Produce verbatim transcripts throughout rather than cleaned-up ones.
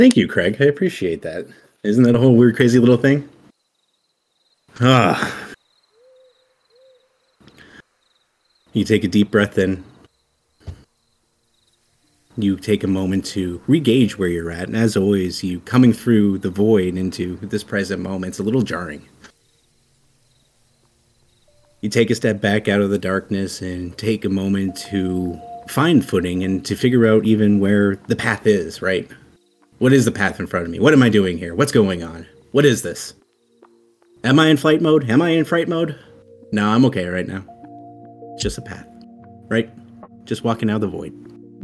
Thank you, Craig. I appreciate that. Isn't that a whole weird, crazy little thing? Ah. You take a deep breath in. You take a moment to re-gauge where you're at. And as always, you coming through the void into this present moment, it's a little jarring. You take a step back out of the darkness and take a moment to find footing and to figure out even where the path is, right? What is the path in front of me? What am I doing here? What's going on? What is this? Am I in flight mode? Am I in fright mode? No, I'm okay right now. It's just a path, right? Just walking out of the void.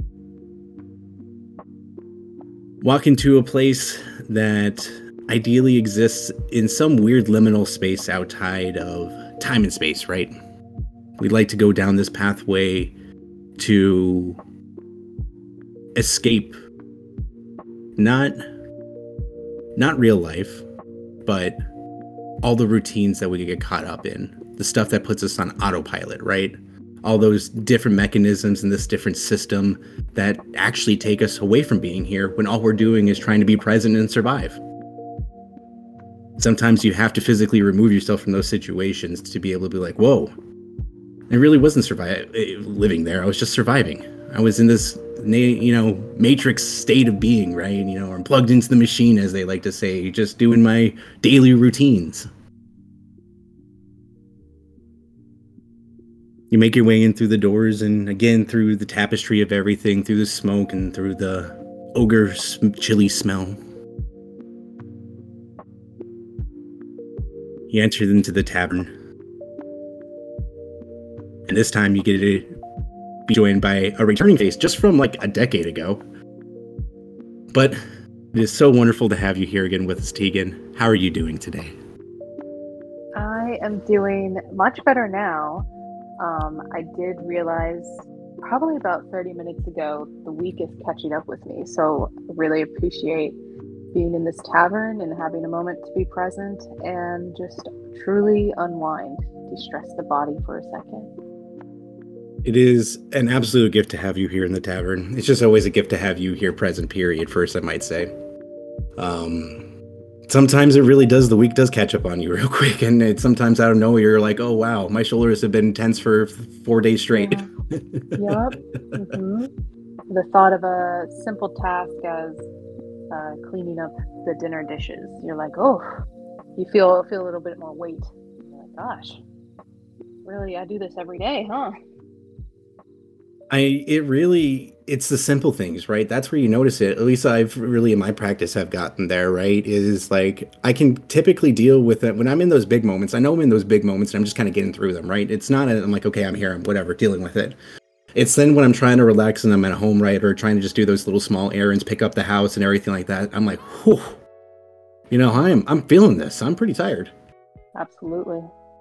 Walk into a place that ideally exists in some weird liminal space outside of time and space, right? We'd like to go down this pathway to escape not not real life, but all the routines that we get caught up in, the stuff that puts us on autopilot, right? All those different mechanisms in this different system that actually take us away from being here when all we're doing is trying to be present and survive. Sometimes you have to physically remove yourself from those situations to be able to be like, whoa, I really wasn't surviving, living there. I was just surviving. I was in this, you know, matrix state of being, right? You know, I'm plugged into the machine, as they like to say, just doing my daily routines. You make your way in through the doors and again through the tapestry of everything, through the smoke and through the ogre chili smell. You enter into the tavern. And this time you get to be joined by a returning face just from like a decade ago. But it is so wonderful to have you here again with us, Tegan. How are you doing today? I am doing much better now. Um, I did realize probably about thirty minutes ago the week is catching up with me. So I really appreciate being in this tavern and having a moment to be present and just truly unwind, de-stress the body for a second. It is an absolute gift to have you here in the tavern. It's just always a gift to have you here present, period, first, I might say. Um, sometimes it really does, the week does catch up on you real quick, and it sometimes out of nowhere, you're like, oh, wow, my shoulders have been tense for four days straight. Yeah. Yep. Mm-hmm. The thought of a simple task as uh, cleaning up the dinner dishes, you're like, oh, you feel feel a little bit more weight. You're like, gosh, really, I do this every day, huh? I, it really, it's the simple things, right? That's where you notice it. At least I've really, in my practice, have gotten there, right? Is like, I can typically deal with it when I'm in those big moments. I know I'm in those big moments and I'm just kind of getting through them, right? It's not, a, I'm like, okay, I'm here, I'm whatever, dealing with it. It's then when I'm trying to relax and I'm at home, right? Or trying to just do those little small errands, pick up the house and everything like that. I'm like, whew, you know, I'm, I'm feeling this. I'm pretty tired. Absolutely.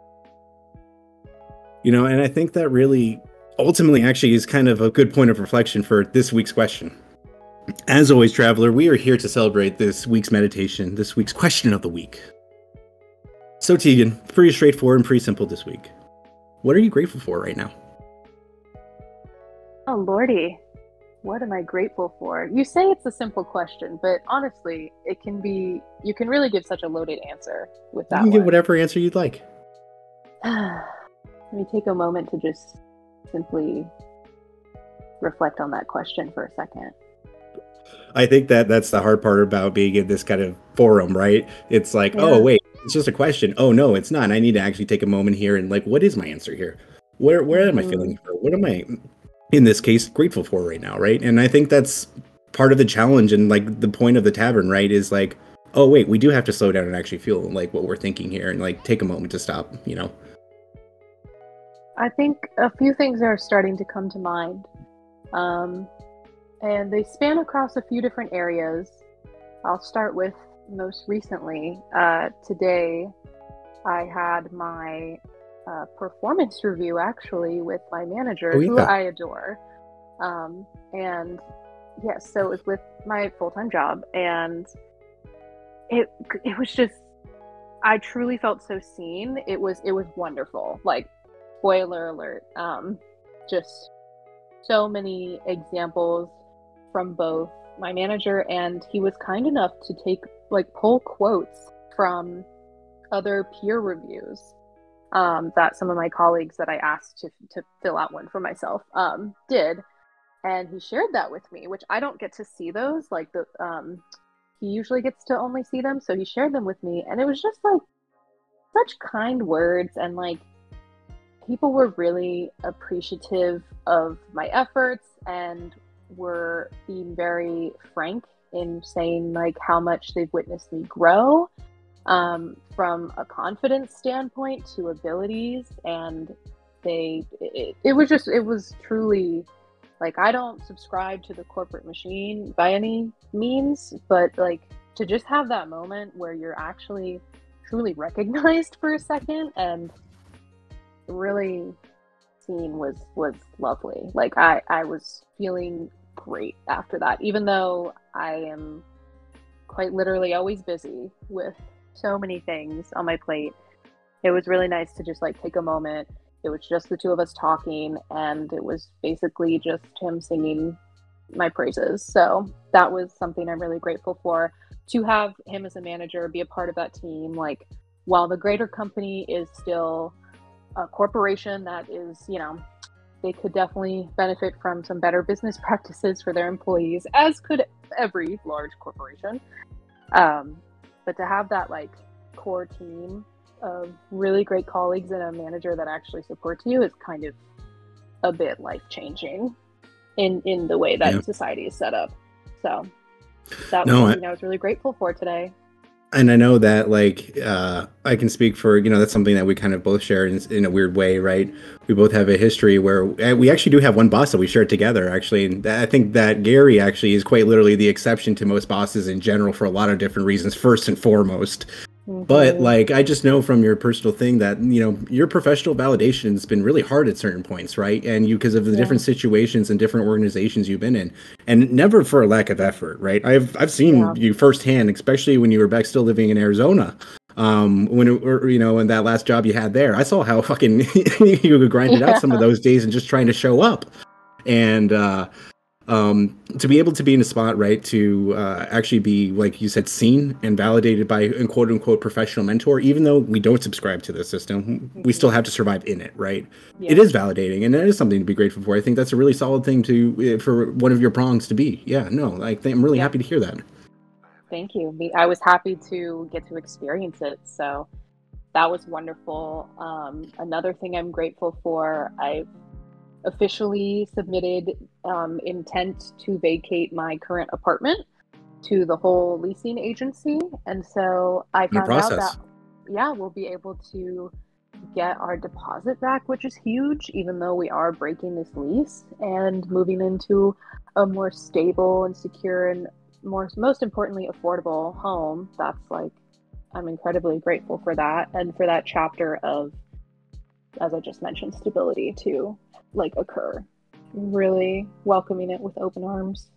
You know, and I think that really ultimately actually is kind of a good point of reflection for this week's question. As always, traveler, we are here to celebrate this week's meditation, this week's question of the week. So Tegan, pretty straightforward and pretty simple this week. What are you grateful for right now? Oh, Lordy, what am I grateful for? You say it's a simple question, but honestly, it can be, you can really give such a loaded answer with that You can one. give whatever answer you'd like. Let me take a moment to just simply reflect on that question for a second. I think that that's the hard part about being in this kind of forum, right? It's like, yeah. Oh, wait, it's just a question. Oh, no, it's not. I need to actually take a moment here and like, what is my answer here? Where where mm-hmm. am I feeling for? What am I, in this case, grateful for right now, right? And I think that's part of the challenge and like the point of the tavern, right? Is like, oh, wait, we do have to slow down and actually feel like what we're thinking here and like take a moment to stop, you know? I think a few things are starting to come to mind, um, and they span across a few different areas. I'll start with most recently. Uh, today, I had my uh, performance review actually with my manager, oh, yeah. who I adore. Um, and yes, yeah, so it was with my full-time job, and it it was just, I truly felt so seen. It was it was wonderful. Like, spoiler alert, um, just so many examples from both my manager, and he was kind enough to take like pull quotes from other peer reviews um, that some of my colleagues that I asked to to fill out one for myself um, did, and he shared that with me, which I don't get to see those. Like the um, he usually gets to only see them, so he shared them with me, and it was just like such kind words, and like people were really appreciative of my efforts and were being very frank in saying like how much they've witnessed me grow um, from a confidence standpoint to abilities. And they it, it was just it was truly like, I don't subscribe to the corporate machine by any means, but like to just have that moment where you're actually truly recognized for a second and really seen was was lovely. Like I I was feeling great after that, even though I am quite literally always busy with so many things on my plate. It was really nice to just like take a moment. It was just the two of us talking, and it was basically just him singing my praises. So that was something I'm really grateful for, to have him as a manager, be a part of that team. Like, while the greater company is still a corporation that is, you know, they could definitely benefit from some better business practices for their employees, as could every large corporation. Um, but to have that like core team of really great colleagues and a manager that actually supports you is kind of a bit life-changing in in the way that yeah. society is set up. So that was no, something I, I was really grateful for today. And I know that, like, uh, I can speak for, you know, that's something that we kind of both share in, in a weird way, right? We both have a history where we actually do have one boss that we share together, actually. And I think that Gary actually is quite literally the exception to most bosses in general for a lot of different reasons, first and foremost. Mm-hmm. But, like, I just know from your personal thing that, you know, your professional validation has been really hard at certain points, right? And you, because of the yeah. different situations and different organizations you've been in, and never for a lack of effort, right? I've I've seen yeah. you firsthand, especially when you were back still living in Arizona. Um, when it, or, you know, in that last job you had there, I saw how fucking you grinded yeah. out some of those days and just trying to show up. And, uh, um to be able to be in a spot, right, to uh actually be, like you said, seen and validated by a quote unquote professional mentor, even though we don't subscribe to the system, mm-hmm. we still have to survive in it, right? Yeah. It is validating, and it is something to be grateful for. I think that's a really solid thing to for one of your prongs to be. Yeah, no, like I'm really yeah. happy to hear that. Thank you. I was happy to get to experience it, so that was wonderful. Um another thing I'm grateful for, I've officially submitted um, intent to vacate my current apartment to the whole leasing agency. And so I found out that, yeah, we'll be able to get our deposit back, which is huge, even though we are breaking this lease and moving into a more stable and secure and more, most importantly, affordable home. That's like, I'm incredibly grateful for that. And for that chapter of, as I just mentioned, stability to like occur. Really welcoming it with open arms.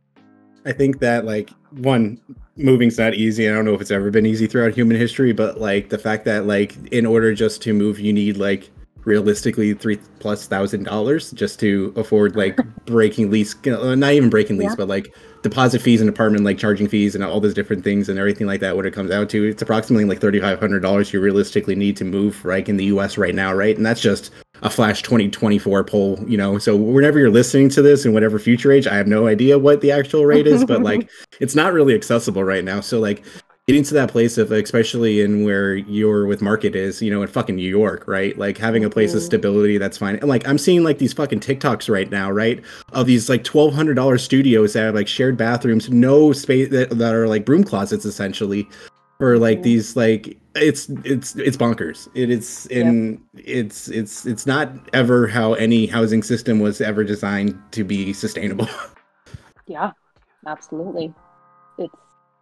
I think that, like, one, moving's not easy. I don't know if it's ever been easy throughout human history, but like the fact that, like, in order just to move, you need like realistically three plus thousand dollars just to afford like breaking lease, not even breaking lease, yeah. but like deposit fees and apartment, like charging fees and all those different things and everything like that. What it comes out to, it's approximately like thirty-five hundred dollars you realistically need to move, right, in the U S right now, right? And that's just a flash twenty twenty-four poll, you know. So whenever you're listening to this in whatever future age, I have no idea what the actual rate is, but like it's not really accessible right now. So like getting to that place of, especially in where your with market is, you know, in fucking New York, right? Like having a place mm-hmm. of stability that's fine. And like I'm seeing like these fucking TikToks right now, right? Of these like twelve hundred dollars studios that have like shared bathrooms, no space, that, that are like broom closets essentially. For like mm-hmm. these, like it's it's it's bonkers. It is in yep. it's it's it's not ever how any housing system was ever designed to be sustainable. Yeah, absolutely. It's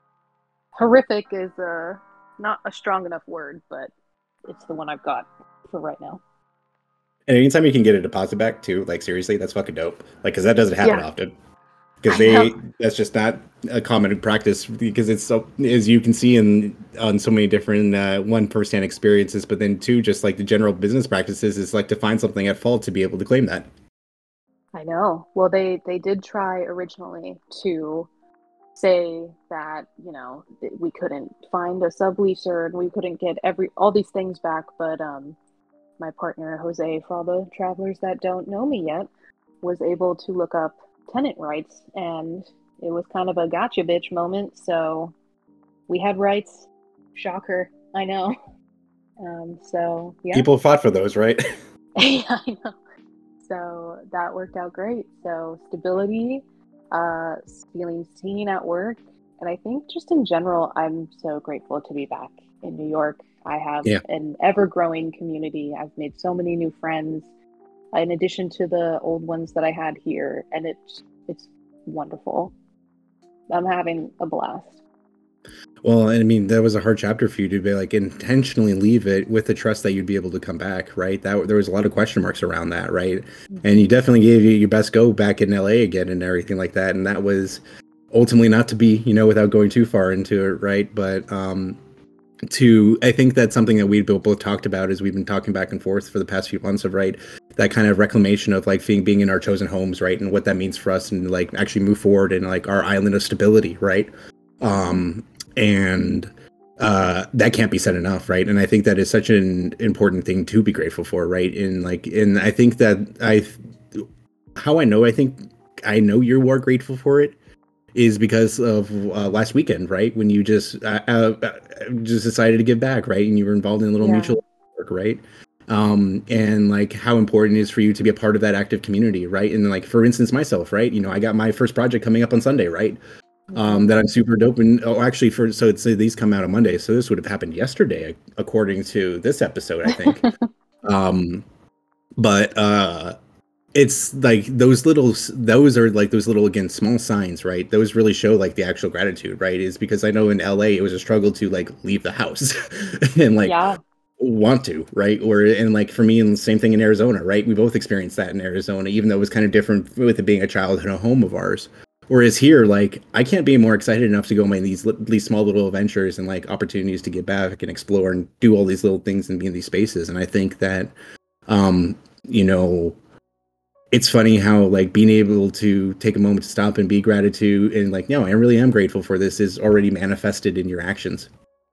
horrific is uh not a strong enough word, but it's the one I've got for right now. And anytime you can get a deposit back too, like seriously, that's fucking dope. Like, because that doesn't happen yeah. often. Because they that's just not a common practice, because it's so, as you can see in on so many different uh, one firsthand experiences, but then two, just like the general business practices is like to find something at fault to be able to claim that. I know. Well, they they did try originally to say that, you know, we couldn't find a subleaser and we couldn't get every all these things back, but um my partner Jose, for all the travelers that don't know me yet, was able to look up tenant rights, and it was kind of a gotcha bitch moment. So we had rights. Shocker, I know. Um, so yeah, People fought for those, right? yeah, I know. So that worked out great. So stability, uh, feeling seen at work, and I think just in general, I'm so grateful to be back in New York. I have Yeah. an ever-growing community. I've made so many new friends, in addition to the old ones that I had here, and it's it's wonderful. I'm having a blast. Well, I mean, that was a hard chapter for you to be like intentionally leave it with the trust that you'd be able to come back, right? That there was a lot of question marks around that, right? And you definitely gave you your best go back in L A again and everything like that. And that was ultimately not to be, you know, without going too far into it, right? But um, to, I think that's something that we both talked about as we've been talking back and forth for the past few months of, right? That kind of reclamation of like being, being in our chosen homes, right? And what that means for us and like actually move forward in like our island of stability, right? Um, and uh that can't be said enough, right? And I think that is such an important thing to be grateful for, right? And like, and I think that I how I know I think I know you are grateful for it is because of uh, last weekend, right? When you just uh, uh, just decided to give back, right? And you were involved in a little Yeah. mutual work, right? Um, and like how important it is for you to be a part of that active community, right? And like, for instance, myself, right? You know, I got my first project coming up on Sunday, right? Um, that I'm super dope. And oh, actually, for so it's these come out on Monday, so this would have happened yesterday, according to this episode, I think. um, but uh, it's like those little, those are like those little again small signs, right? Those really show like the actual gratitude, right? Is because I know in L A it was a struggle to like leave the house and like Yeah. want to, right? Or and like for me, and the same thing in Arizona, right? We both experienced that in Arizona, even though it was kind of different with it being a childhood home of ours. Whereas here, like, I can't be more excited enough to go on these these small little adventures and like opportunities to get back and explore and do all these little things and be in these spaces. And I think that, um, you know, it's funny how like being able to take a moment to stop and be gratitude and like, no, I really am grateful for this is already manifested in your actions.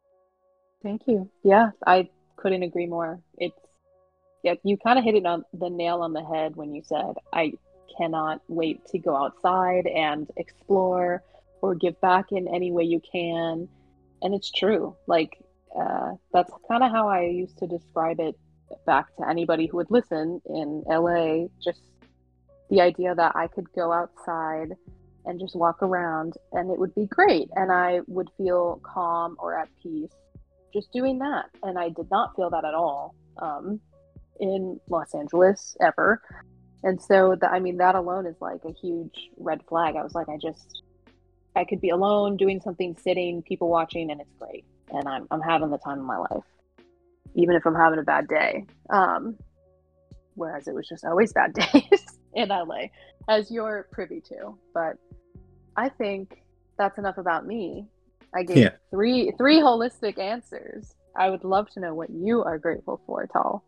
Thank you. Yeah, I couldn't agree more. It's yeah, you kind of hit it on the nail on the head when you said I cannot wait to go outside and explore or give back in any way you can. And it's true. Like, uh, that's kind of how I used to describe it back to anybody who would listen in L A. Just the idea that I could go outside and just walk around and it would be great. And I would feel calm or at peace just doing that. And I did not feel that at all um, in Los Angeles ever. And so, the, I mean, that alone is like a huge red flag. I was like, I just, I could be alone doing something, sitting, people watching, and it's great. And I'm, I'm having the time of my life, even if I'm having a bad day. Um, whereas it was just always bad days in L A, as you're privy to. But I think that's enough about me. I gave yeah. three three holistic answers. I would love to know what you are grateful for, Tal.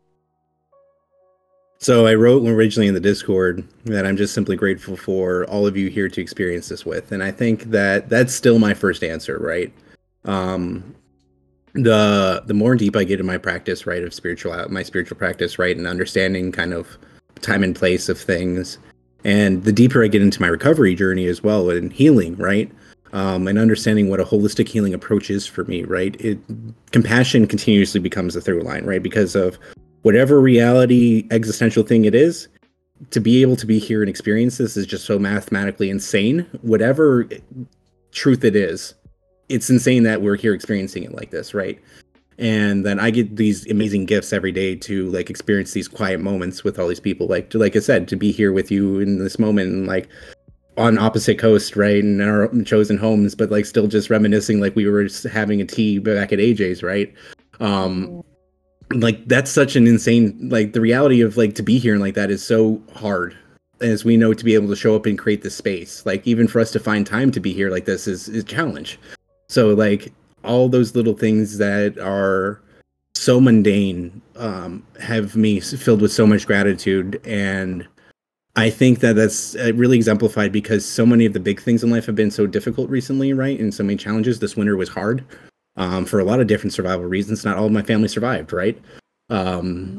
So I wrote originally in the Discord that I'm just simply grateful for all of you here to experience this with. And I think that that's still my first answer, right? Um, the the more deep I get in my practice, right, of spiritual, my spiritual practice, right, and understanding kind of time and place of things, and the deeper I get into my recovery journey as well and healing, right, um, and understanding what a holistic healing approach is for me, right, it compassion continuously becomes the through line, right, because of whatever reality existential thing it is, to be able to be here and experience this is just so mathematically insane. Whatever truth it is, it's insane that we're here experiencing it like this, right? And then I get these amazing gifts every day to like experience these quiet moments with all these people, like to, like I said, to be here with you in this moment and like on opposite coast, right, in our chosen homes, but like still just reminiscing like we were just having a tea back at A J's, right? Um, mm-hmm. Like that's such an insane, like the reality of like to be here and like that is so hard, as we know, to be able to show up and create this space. Like even for us to find time to be here like this is is a challenge. So like all those little things that are so mundane um, have me filled with so much gratitude. And I think that that's uh, really exemplified because so many of the big things in life have been so difficult recently, right? And so many challenges. This winter was hard um, for a lot of different survival reasons. Not all of my family survived, right? Um, Mhm.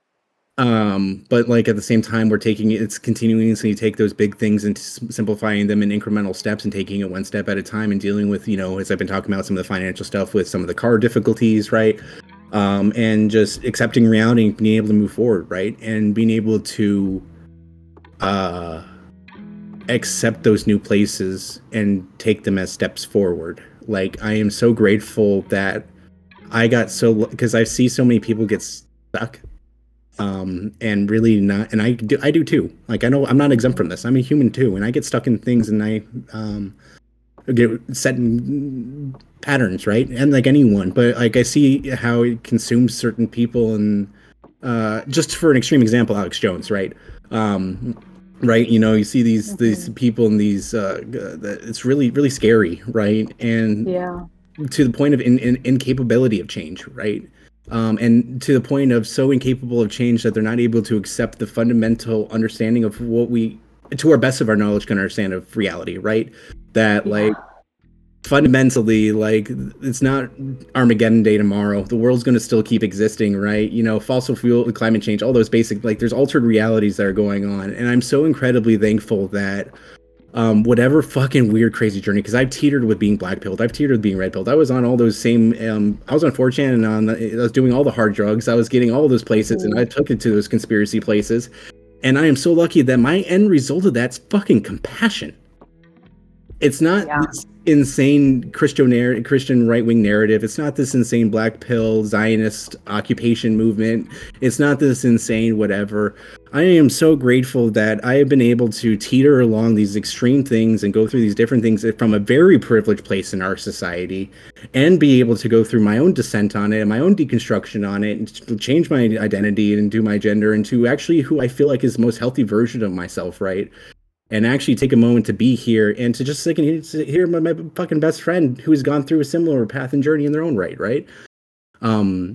um, but like at the same time, we're taking it's continuing to take those big things and s- simplifying them in incremental steps and taking it one step at a time and dealing with, you know, as I've been talking about some of the financial stuff with some of the car difficulties, right? Um, and just accepting reality and being able to move forward, right? And being able to uh accept those new places and take them as steps forward. Like I am so grateful that I got so because I see so many people get stuck um and really not and I do I do too. Like I know I'm not exempt from Mhm. this. I'm a human too and I get stuck in things and I um get set in patterns, right? And like anyone, but like I see how it consumes certain people and uh just for an extreme example, Alex Jones, right? Um right, you know, you see these these Mhm. people and these uh it's really really scary, right? And Yeah. to the point of in, in, incapability of change, right? Um, and to the point of so incapable of change that they're not able to accept the fundamental understanding of what we, to our best of our knowledge, can understand of reality, right? That like Yeah. fundamentally, like it's not Armageddon Day tomorrow. The world's going to still keep existing, right? You know, fossil fuel, climate change, all those basic, like there's altered realities that are going on, and I'm so incredibly thankful that um, whatever fucking weird, crazy journey. Because I've teetered with being black pilled. I've teetered with being red pilled. I was on all those same. Um, I was on four chan and on. The, I was doing all the hard drugs. I was getting all those places, and I Mhm. took it to those conspiracy places. And I am so lucky that my end result of that's fucking compassion. It's not Yeah. this insane Christian narr- Christian right wing narrative. It's not this insane black pill Zionist occupation movement. It's not this insane whatever. I am so grateful that I have been able to teeter along these extreme things and go through these different things from a very privileged place in our society and be able to go through my own descent on it and my own deconstruction on it and to change my identity and do my gender into actually who I feel like is the most healthy version of myself, right? And actually take a moment to be here and to just like hear my, my fucking best friend who's gone through a similar path and journey in their own right, right? Um,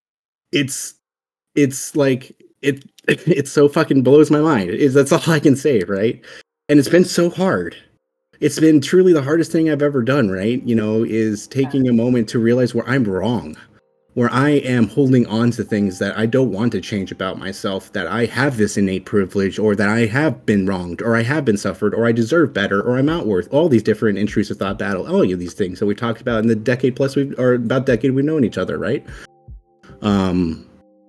it's it's like it it so fucking blows my mind. Is that's all I can say, right? And it's been so hard. It's been truly the hardest thing I've ever done, right? You know, is taking a moment to realize where I'm wrong, where I am holding on to things that I don't want to change about myself, that I have this innate privilege, or that I have been wronged, or I have been suffered, or I deserve better, or I'm not worth. All these different intrusive thought battle, all of these things that we talked about in the decade plus we've, or about decade we've known each other, right? Um,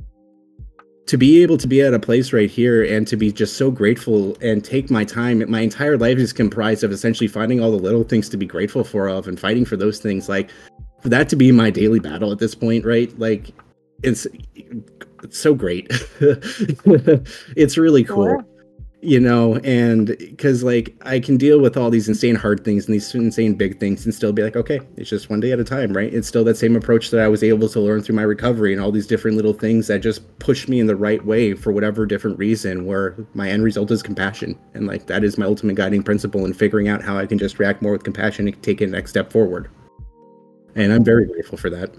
to be able to be at a place right here and to be just so grateful and take my time. My entire life is comprised of essentially finding all the little things to be grateful for of and fighting for those things. Like for that to be my daily battle at this point, right? Like it's it's so great. It's really cool, Sure. you know, and because like I can deal with all these insane hard things and these insane big things and still be like, okay, it's just one day at a time, right? It's still that same approach that I was able to learn through my recovery and all these different little things that just push me in the right way for whatever different reason, where my end result is compassion. And like that is my ultimate guiding principle in figuring out how I can just react more with compassion and take a next step forward. And I'm very Mhm. grateful for that.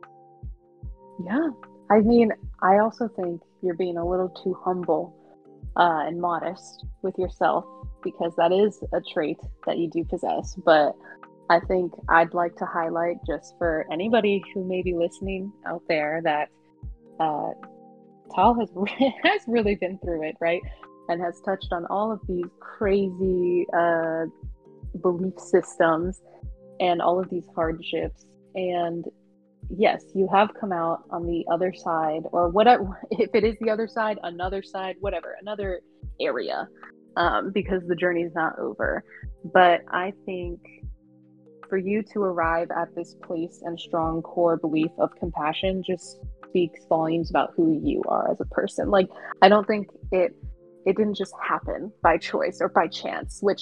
Yeah. I mean, I also think you're being a little too humble uh, and modest with yourself because that is a trait that you do possess. But I think I'd like to highlight just for anybody who may be listening out there that uh, Tal has has really been through it, right? And has touched on all of these crazy uh, belief systems and all of these hardships. And yes, you have come out on the other side, or whatever, if it is the other side, another side, whatever, another area, um, because the journey is not over. But I think for you to arrive at this place and strong core belief of compassion just speaks volumes about who you are as a person. Like, I don't think it it didn't just happen by choice or by chance, which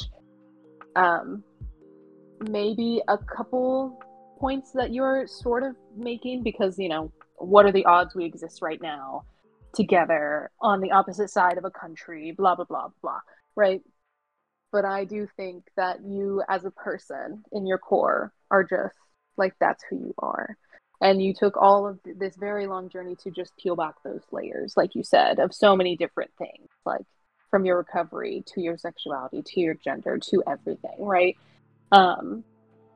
um maybe a couple points that you're sort of making because, you know, what are the odds we exist right now together on the opposite side of a country, blah, blah, blah, blah, right? But I do think that you as a person in your core are just like, that's who you are. And you took all of this very long journey to just peel back those layers, like you said, of so many different things, like from your recovery to your sexuality to your gender to everything, right? Um,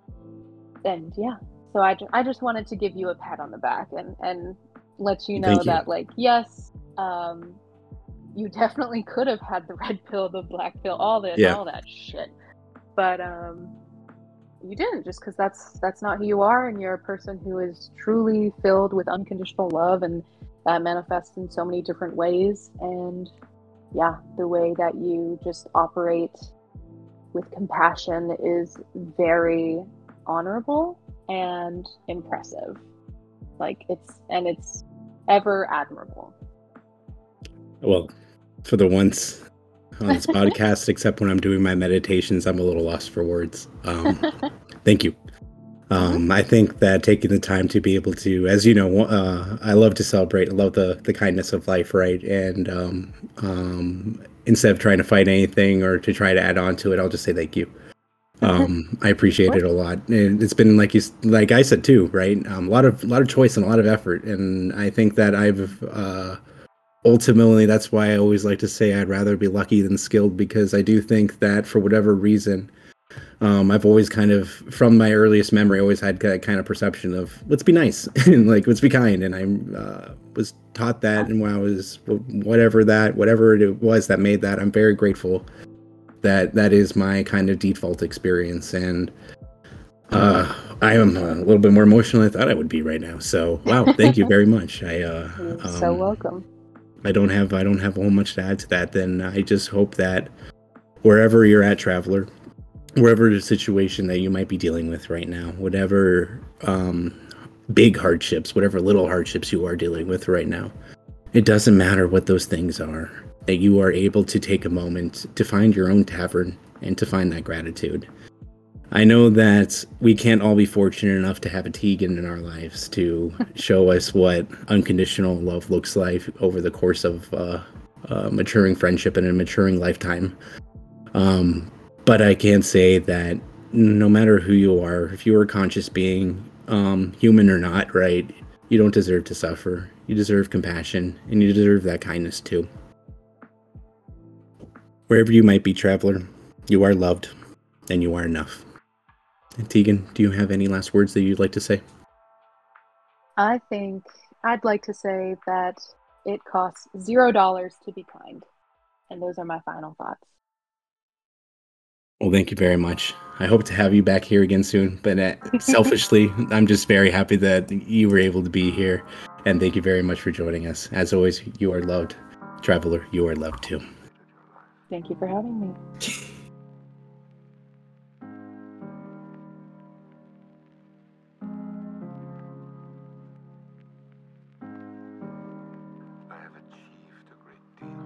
and yeah, so I, ju- I just wanted to give you a pat on the back and and let you know Thank you. that, like, yes, um, you definitely could have had the red pill, the black pill, all this, Yeah. all that shit, but um, you didn't, just because that's that's not who you are, and you're a person who is truly filled with unconditional love, and that manifests in so many different ways. And yeah, the way that you just operate with compassion is very honorable and impressive. Like, it's and it's ever admirable. Well, for the once on this podcast, except when I'm doing my meditations, I'm a little lost for words. Um, thank you. Mhm. Um, I think that taking the time to be able to, as you know, uh, I love to celebrate. I love the the kindness of life, right? And um, um, instead of trying to fight anything or to try to add on to it, I'll just say thank you. Um, I Of appreciate it a course. lot. And it's been like you, s- like I said too, right? Um, a lot of a lot of choice and a lot of effort, and I think that I've uh, ultimately that's why I always like to say I'd rather be lucky than skilled, because I do think that for whatever reason, um, I've always kind of, from my earliest memory, always had that kind of perception of let's be nice and like let's be kind, and I uh, was taught that, and when I was whatever that whatever it was that made that, I'm very grateful that that is my kind of default experience, and uh, I am a little bit more emotional than I thought I would be right now. So wow, thank you very much. I uh, You're so um, welcome. I don't have I don't have a whole much to add to that. Then I just hope that wherever you're at, traveler, wherever the situation that you might be dealing with right now, whatever um, big hardships, whatever little hardships you are dealing with right now, it doesn't matter what those things are. That you are able to take a moment to find your own tavern and to find that gratitude. I know that we can't all be fortunate enough to have a Tegan in our lives to show us what unconditional love looks like over the course of uh, a maturing friendship and a maturing lifetime. Um, but I can say that no matter who you are, if you are a conscious being, um, human or not, right, you don't deserve to suffer. You deserve compassion, and you deserve that kindness too. Wherever you might be, traveler, you are loved, and you are enough. Tegan, do you have any last words that you'd like to say? I think I'd like to say that it costs zero dollars to be kind. And those are my final thoughts. Well, thank you very much. I hope to have you back here again soon. But uh, selfishly, I'm just very happy that you were able to be here. And thank you very much for joining us. As always, you are loved. Traveler, you are loved too. Thank you for having me. I have achieved a great deal.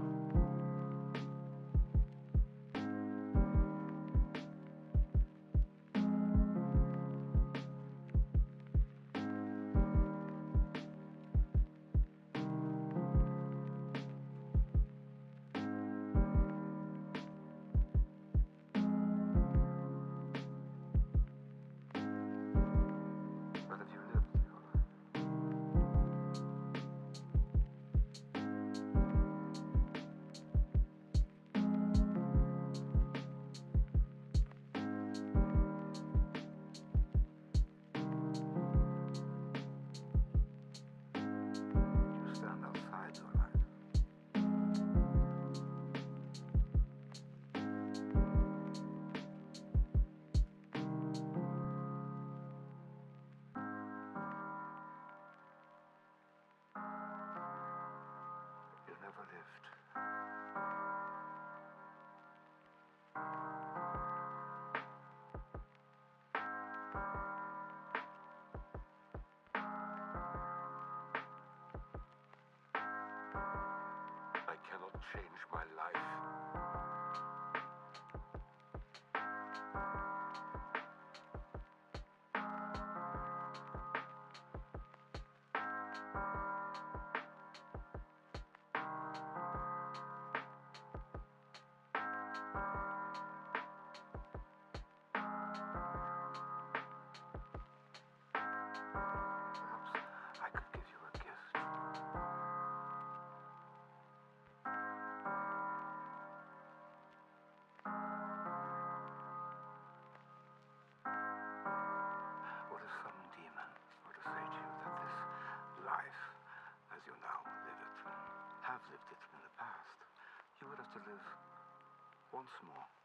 live once more.